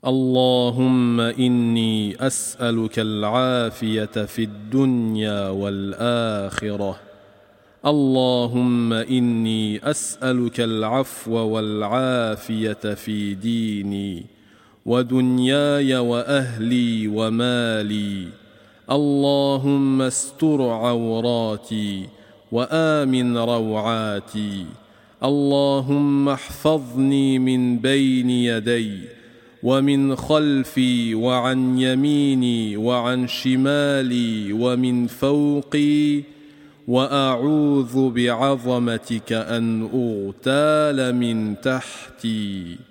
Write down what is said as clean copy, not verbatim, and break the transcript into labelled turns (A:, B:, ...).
A: اللهم إني أسألك العافية في الدنيا والآخرة. اللهم إني أسألك العفو والعافية في ديني ودنياي وأهلي ومالي. اللهم استر عوراتي وآمن روعاتي. اللهم احفظني من بين يدي ومن خلفي وعن يميني وعن شمالي ومن فوقي، وأعوذ بعظمتك أن أغتال من تحتي.